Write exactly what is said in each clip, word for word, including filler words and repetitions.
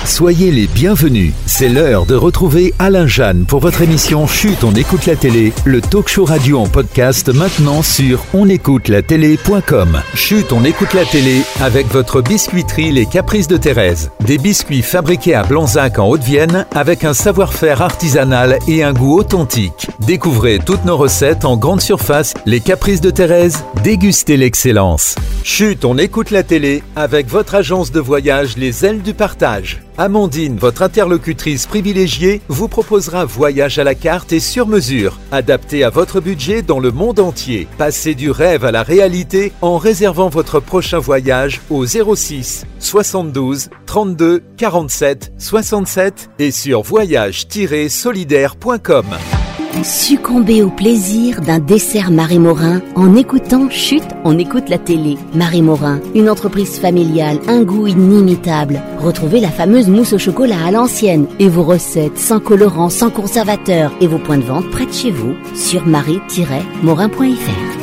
Soyez les bienvenus. C'est l'heure de retrouver Alain Jeanne pour votre émission Chut, on écoute la télé, le talk show radio en podcast maintenant sur on écoute la télé point com. Chut, on écoute la télé avec votre biscuiterie Les Caprices de Thérèse. Des biscuits fabriqués à Blanzac en Haute-Vienne avec un savoir-faire artisanal et un goût authentique. Découvrez toutes nos recettes en grande surface. Les Caprices de Thérèse, dégustez l'excellence. Chut, on écoute la télé avec votre agence de voyage Les Ailes du Partage. Amandine, votre interlocutrice privilégiée, vous proposera voyage à la carte et sur mesure, adapté à votre budget dans le monde entier. Passez du rêve à la réalité en réservant votre prochain voyage au zéro six soixante-douze trente-deux quarante-sept soixante-sept et sur voyage tiret solidaire point com. Succombez au plaisir d'un dessert Marie Morin en écoutant Chut, on écoute la télé. Marie Morin, une entreprise familiale, un goût inimitable. Retrouvez la fameuse mousse au chocolat à l'ancienne et vos recettes sans colorant, sans conservateur et vos points de vente près de chez vous sur marie tiret morin point f r.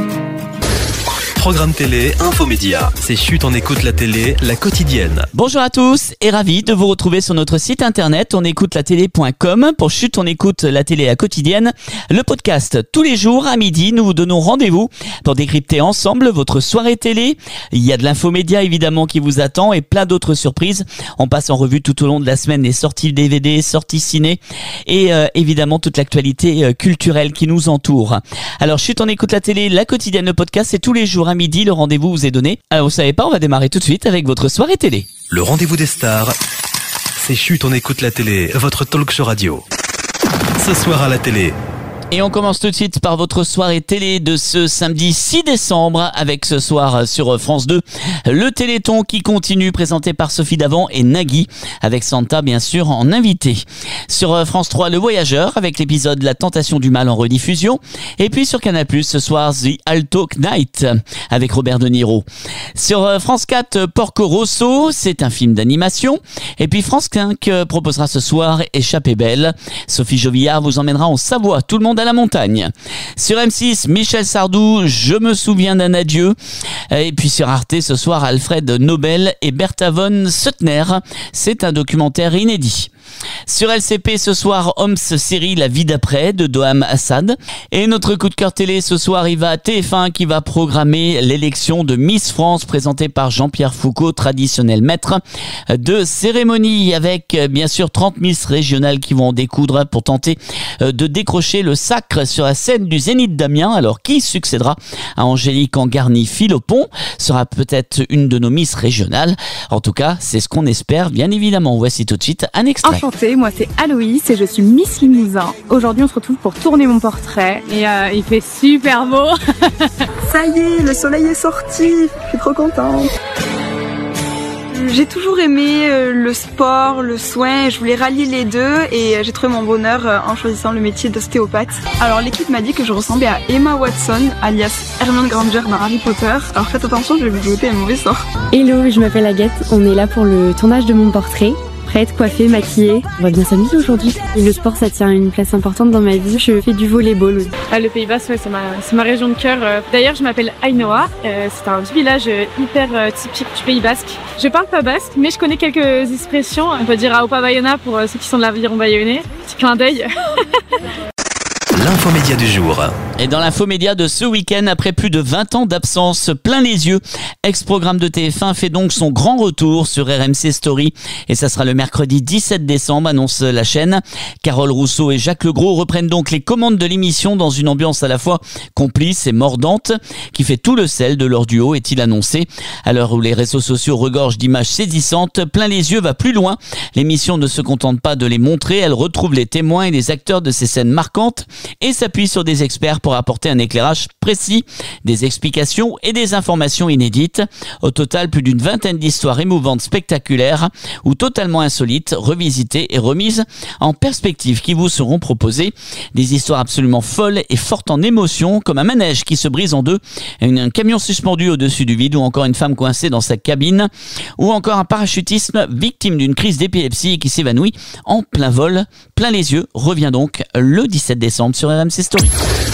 Programme télé, infomédia. C'est Chut, on écoute la télé, la quotidienne. Bonjour à tous et ravi de vous retrouver sur notre site internet on écoute la télé point com pour Chut, on écoute la télé, la quotidienne. Le podcast, tous les jours à midi, nous vous donnons rendez-vous pour décrypter ensemble votre soirée télé. Il y a de l'infomédia évidemment qui vous attend et plein d'autres surprises. On passe en revue tout au long de la semaine les sorties D V D, sorties ciné et euh, évidemment toute l'actualité euh, culturelle qui nous entoure. Alors Chut, on écoute la télé, la quotidienne, le podcast, c'est tous les jours à midi, le rendez-vous vous est donné. Alors vous savez pas, on va démarrer tout de suite avec votre soirée télé. Le rendez-vous des stars, c'est Chut, on écoute la télé, votre talk show radio. Ce soir à la télé. Et on commence tout de suite par votre soirée télé de ce samedi six décembre avec ce soir sur France deux le Téléthon qui continue, présenté par Sophie Davant et Nagui avec Santa bien sûr en invité. Sur France trois, Le Voyageur avec l'épisode La Tentation du Mal en rediffusion. Et puis sur Canal plus, ce soir The Alto Knight avec Robert De Niro. Sur France quatre, Porco Rosso, c'est un film d'animation. Et puis France cinq proposera ce soir Échappée belle. Sophie Jovillard vous emmènera en Savoie, tout le monde à la montagne. Sur M six, Michel Sardou, Je me souviens d'un adieu. Et puis sur Arte ce soir, Alfred Nobel et Bertha von Suttner. C'est un documentaire inédit. Sur L C P ce soir, Homs série La vie d'après de Doham Assad. Et notre coup de cœur télé ce soir, il va à T F un qui va programmer l'élection de Miss France présentée par Jean-Pierre Foucault, traditionnel maître de cérémonie, avec bien sûr trente Miss régionales qui vont en découdre pour tenter de décrocher le sacre sur la scène du Zénith d'Amiens. Alors qui succédera à Angélique Angarny-Philopon sera peut-être une de nos Miss régionales. En tout cas, c'est ce qu'on espère bien évidemment. Voici tout de suite un extrait. Enchantée, moi c'est Aloïs et je suis Miss Limousin. Aujourd'hui on se retrouve pour tourner mon portrait et euh, il fait super beau. Ça y est, le soleil est sorti, je suis trop contente. J'ai toujours aimé euh, le sport, le soin, je voulais rallier les deux et euh, j'ai trouvé mon bonheur euh, en choisissant le métier d'ostéopathe. Alors l'équipe m'a dit que je ressemblais à Emma Watson, alias Hermione Granger dans Harry Potter. Alors faites attention, je vais vous jeter un mauvais sort. Hello, je m'appelle Agathe, on est là pour le tournage de mon portrait. Prête, coiffée, maquillée. On va bien s'amuser aujourd'hui. Et le sport, ça tient une place importante dans ma vie. Je fais du volleyball. Ah, le Pays Basque, ouais, c'est ma, c'est ma région de cœur. D'ailleurs, je m'appelle Ainoa. Euh, c'est un petit village hyper euh, typique du Pays Basque. Je parle pas basque, mais je connais quelques expressions. On peut dire Aopa Bayona pour ceux qui sont de l'aviron bayonnais. Petit clin d'œil. L'infomédia du jour. Et dans l'infomédia de ce week-end, après plus de vingt ans d'absence, plein les yeux, ex-programme de T F un fait donc son grand retour sur R M C Story. Et ça sera le mercredi dix-sept décembre, annonce la chaîne. Carole Rousseau et Jacques Legros reprennent donc les commandes de l'émission dans une ambiance à la fois complice et mordante, qui fait tout le sel de leur duo, est-il annoncé. À l'heure où les réseaux sociaux regorgent d'images saisissantes, plein les yeux va plus loin. L'émission ne se contente pas de les montrer, elle retrouve les témoins et les acteurs de ces scènes marquantes et s'appuie sur des experts pour apporter un éclairage précis, des explications et des informations inédites. Au total, plus d'une vingtaine d'histoires émouvantes, spectaculaires ou totalement insolites, revisitées et remises en perspective qui vous seront proposées. Des histoires absolument folles et fortes en émotion, comme un manège qui se brise en deux, un camion suspendu au-dessus du vide ou encore une femme coincée dans sa cabine ou encore un parachutisme victime d'une crise d'épilepsie qui s'évanouit en plein vol. Plein les yeux revient donc le dix-sept décembre sur R M C Story.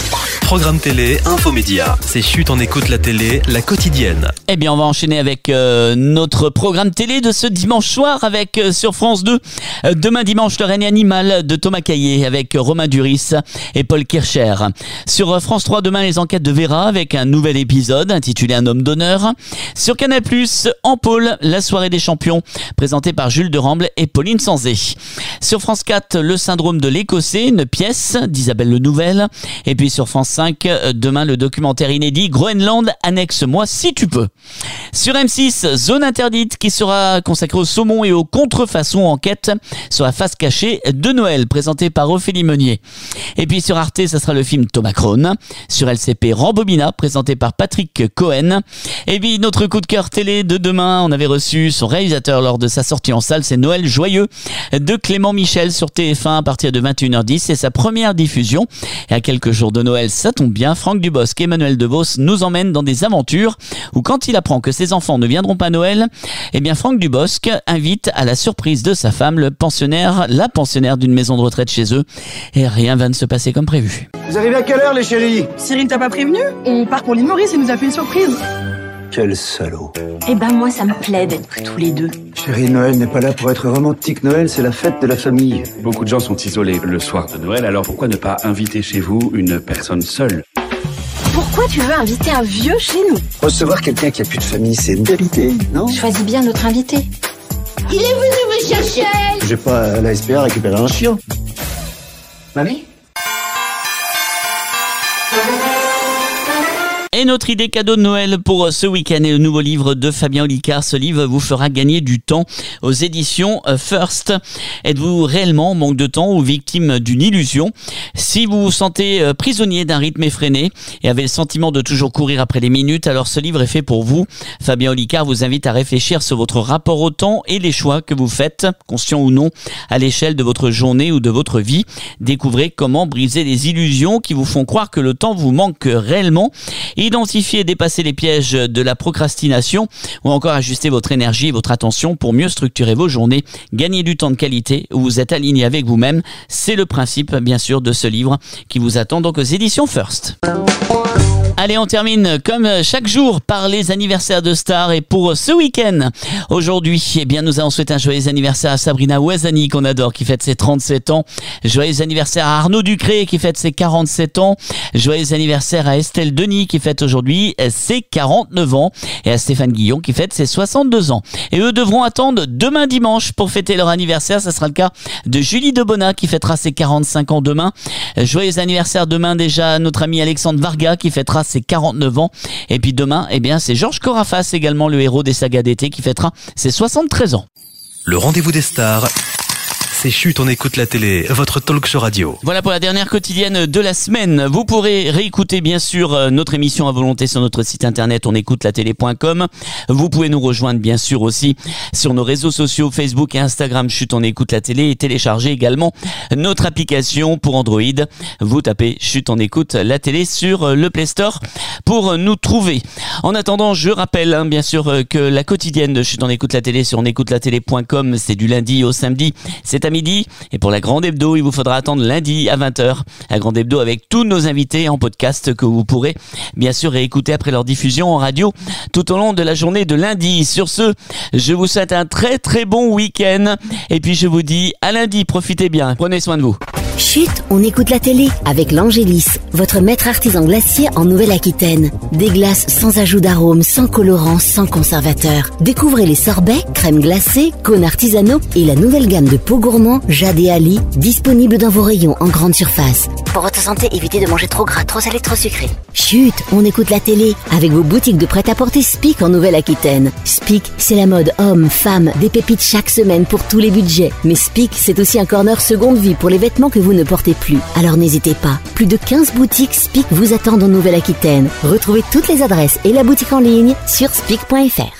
Programme télé, infomédia. C'est Chut, on écoute la télé, la quotidienne. Eh bien, on va enchaîner avec euh, notre programme télé de ce dimanche soir avec euh, sur France deux. Euh, demain dimanche, Le règne animal de Thomas Caillet avec Romain Duris et Paul Kircher. Sur euh, France trois, demain, les enquêtes de Vera avec un nouvel épisode intitulé Un homme d'honneur. Sur Canal plus, En pôle, la soirée des champions présentée par Jules de Ramble et Pauline Sanzé. Sur France quatre, Le syndrome de l'Écossais, une pièce d'Isabelle Le Nouvel. Et puis sur France cinq, demain, le documentaire inédit Groenland, annexe-moi si tu peux. Sur M six, Zone interdite qui sera consacrée au saumon et aux contrefaçons, enquête sur la face cachée de Noël, présentée par Ophélie Meunier. Et puis sur Arte, ça sera le film Thomas Crown. Sur L C P, Rambobina, présenté par Patrick Cohen. Et puis notre coup de cœur télé de demain, on avait reçu son réalisateur lors de sa sortie en salle, c'est Noël joyeux de Clément Michel sur T F un à partir de vingt et une heures dix. C'est sa première diffusion. Et à quelques jours de Noël, ça tombe bien, Franck Dubosc et Emmanuel DeVos nous emmènent dans des aventures où quand il apprend que ses enfants ne viendront pas à Noël, eh bien Franck Dubosc invite à la surprise de sa femme le pensionnaire, la pensionnaire d'une maison de retraite chez eux. Et rien va ne se passer comme prévu. Vous arrivez à quelle heure les chéris? Cyril t'a pas prévenu? On part pour l'île Maurice, il nous a fait une surprise. Quel salaud. Eh ben moi ça me plaît d'être tous les deux. Chérie, Noël n'est pas là pour être romantique. Noël, c'est la fête de la famille. Beaucoup de gens sont isolés le soir de Noël, alors pourquoi ne pas inviter chez vous une personne seule? Pourquoi tu veux inviter un vieux chez nous? Recevoir quelqu'un qui a plus de famille, c'est une qualité, non? Choisis bien notre invité. Il est venu me chercher. J'ai pas à la S P A récupérer un chien. Mamie? Et notre idée cadeau de Noël pour ce week-end est le nouveau livre de Fabien Olicard. Ce livre vous fera gagner du temps aux éditions First. Êtes-vous réellement en manque de temps ou victime d'une illusion? Si vous vous sentez prisonnier d'un rythme effréné et avez le sentiment de toujours courir après les minutes, alors ce livre est fait pour vous. Fabien Olicard vous invite à réfléchir sur votre rapport au temps et les choix que vous faites, conscients ou non, à l'échelle de votre journée ou de votre vie. Découvrez comment briser les illusions qui vous font croire que le temps vous manque réellement. Identifier et dépasser les pièges de la procrastination ou encore ajuster votre énergie et votre attention pour mieux structurer vos journées, gagner du temps de qualité où vous êtes aligné avec vous-même. C'est le principe, bien sûr, de ce livre qui vous attend donc aux éditions First. Allez, on termine comme chaque jour par les anniversaires de stars et pour ce week-end, aujourd'hui, eh bien, nous allons souhaiter un joyeux anniversaire à Sabrina Ouazani qu'on adore, qui fête ses trente-sept ans. Joyeux anniversaire à Arnaud Ducré qui fête ses quarante-sept ans. Joyeux anniversaire à Estelle Denis qui fête aujourd'hui ses quarante-neuf ans et à Stéphane Guillon qui fête ses soixante-deux ans. Et eux devront attendre demain dimanche pour fêter leur anniversaire. Ça sera le cas de Julie Debona qui fêtera ses quarante-cinq ans demain. Joyeux anniversaire demain déjà à notre ami Alexandre Varga qui fêtera ses quarante-neuf ans. Et puis demain, eh bien, c'est Georges Corafas, également le héros des sagas d'été, qui fêtera ses soixante-treize ans. Le rendez-vous des stars, c'est Chut, on écoute la télé, votre talk show radio. Voilà pour la dernière quotidienne de la semaine. Vous pourrez réécouter bien sûr notre émission à volonté sur notre site internet on écoute la télé point com. Vous pouvez nous rejoindre bien sûr aussi sur nos réseaux sociaux Facebook et Instagram Chut, on écoute la télé et télécharger également notre application pour Android. Vous tapez Chut, on écoute la télé sur le Play Store pour nous trouver. En attendant, je rappelle hein, bien sûr que la quotidienne de Chut, on écoute la télé sur on écoute la télé point com, c'est du lundi au samedi. C'est à midi. Et pour la Grande Hebdo, il vous faudra attendre lundi à vingt heures. La Grande Hebdo avec tous nos invités en podcast que vous pourrez bien sûr réécouter après leur diffusion en radio tout au long de la journée de lundi. Sur ce, je vous souhaite un très très bon week-end. Et puis je vous dis à lundi, profitez bien, prenez soin de vous. Chut, on écoute la télé avec l'Angélis, votre maître artisan glacier en Nouvelle-Aquitaine. Des glaces sans ajout d'arôme, sans colorant, sans conservateur. Découvrez les sorbets, crèmes glacées, cônes artisanaux et la nouvelle gamme de pots gourmands Jade et Ali, disponible dans vos rayons en grande surface. Pour votre santé, évitez de manger trop gras, trop salé, trop sucré. Chut, on écoute la télé avec vos boutiques de prêt-à-porter Spic en Nouvelle-Aquitaine. Spic, c'est la mode homme, femme, des pépites chaque semaine pour tous les budgets. Mais Spic, c'est aussi un corner seconde vie pour les vêtements que vous ne portez plus. Alors n'hésitez pas. Plus de quinze boutiques Spic vous attendent en Nouvelle-Aquitaine. Retrouvez toutes les adresses et la boutique en ligne sur spic point f r.